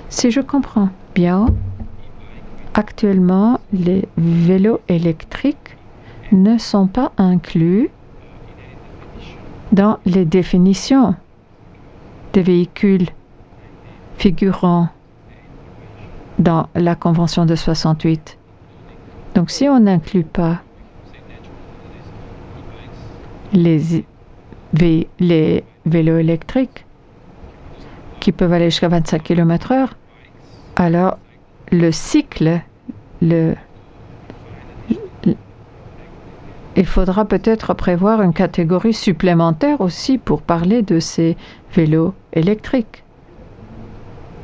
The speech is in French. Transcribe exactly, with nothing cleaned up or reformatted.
Si je comprends bien, actuellement, les vélos électriques ne sont pas inclus dans les définitions des véhicules figurant dans la Convention de soixante-huit. Donc, si on n'inclut pas les, vé- les vélos électriques qui peuvent aller jusqu'à vingt-cinq kilomètres heure, alors le cycle, le, le- il faudra peut-être prévoir une catégorie supplémentaire aussi pour parler de ces vélos électriques.